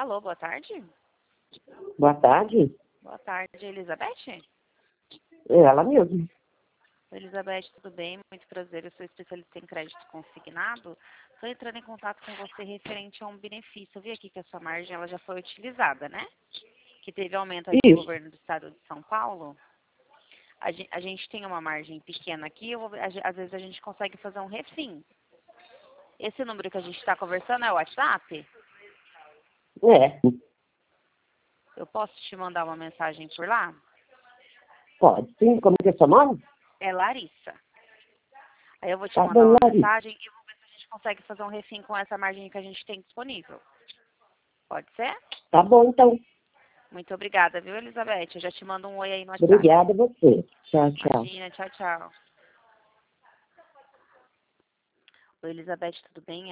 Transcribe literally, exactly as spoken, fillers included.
Alô, boa tarde. Boa tarde. Boa tarde, Elizabeth. É ela mesmo. Elizabeth, tudo bem? Muito prazer, eu sou especialista em crédito consignado. Estou entrando em contato com você referente a um benefício. Eu vi aqui que a sua margem ela já foi utilizada, né? Que teve aumento aí do Isso. governo do estado de São Paulo. A gente, a gente tem uma margem pequena aqui, eu vou, a, às vezes a gente consegue fazer um refim. Esse número que a gente está conversando é o WhatsApp? É, Eu posso te mandar uma mensagem por lá? pode sim. Como que é seu nome? É Larissa. Aí eu vou te Tá mandar bom, uma Larissa. mensagem e vou ver se a gente consegue fazer um refim com essa margem que a gente tem disponível. Pode ser? Tá bom, então. Muito obrigada, viu, Elizabeth? Eu já te mando um oi aí no WhatsApp. Obrigada a você. Tchau, tchau. Imagina, tchau, tchau. Oi, Elizabeth, tudo bem?